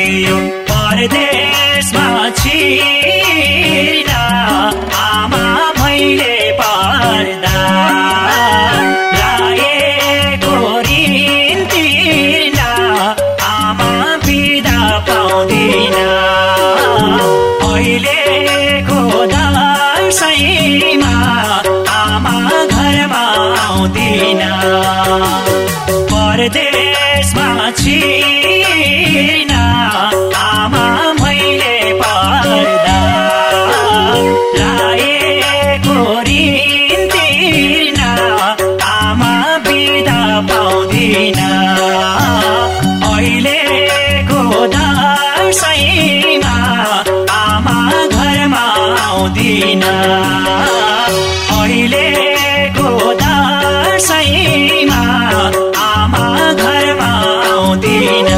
यो परदेशमा छिर्न आमा मैले पर्दा लाएको ऋण तिर्न आमा बिदा पाउँदिन अहिलेको दशैँमा आमा घरमा आउँदिन परदेशमा छिर्न आमा मैले पर्दा लाएको ऋण तिर्न आमा बिदा पाउँदिन अहिलेको दशैँमा आमा घरमा आउँदिन अहिलेको दशैँमा आमा घरमा आउँदिन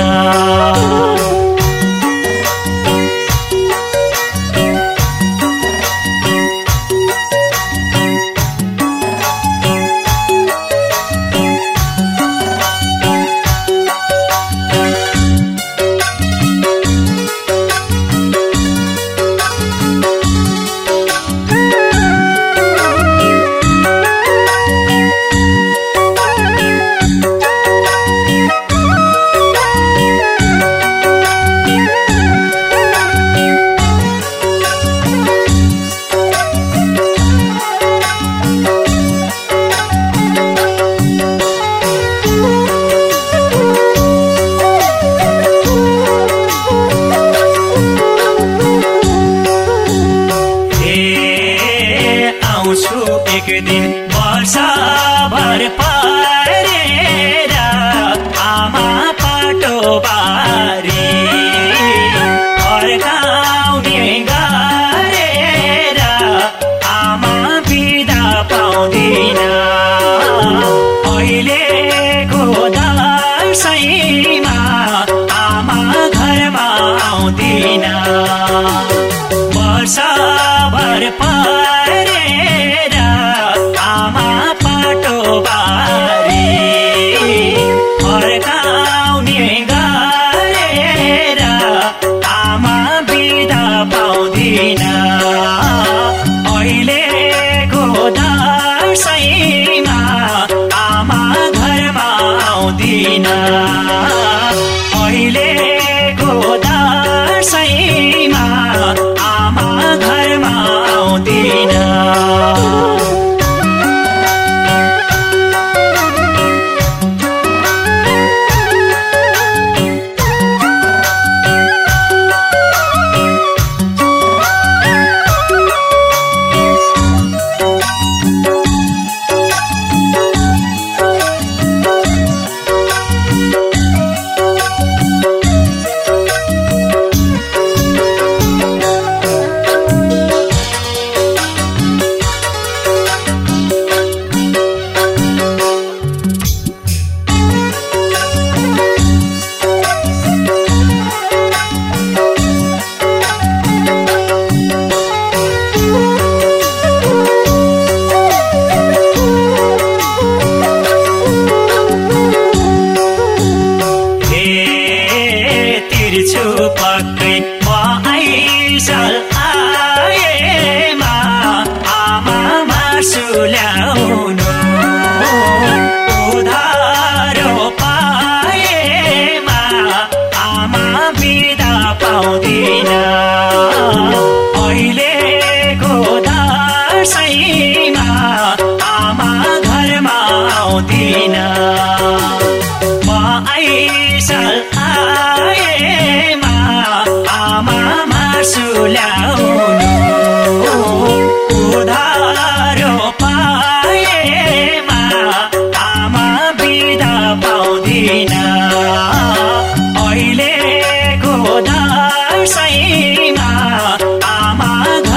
एक दिन वर्षभर परेर आमा पाटो बारी फर्काउने गरेर आमा बिदा पाउँदिन अहिलेको दशैँमा आमा घरमा आउँदिन वर्षभर परेर आमा पाटो बारी फर्काउने गरेर आमा बिदा पाउँदिन अहिलेको दशैँमा आमा घरमा आउँदिन अहिलेको दशैँमा आमा घरमा आउँदिन तिर्छु पक्कै म आइसाल आएमा आमा मासु ल्याउनु उधारो पाएमा आमा बिदा पाउँदिन अहिलेको दशैँमा आमा घरमा आउँदिन म आइसाल आएमा आमा मासु ल्याउनु उधारो पाएमा आमा बिदा पाउँदिन अहिलेको दशैँमा आमा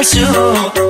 आँसु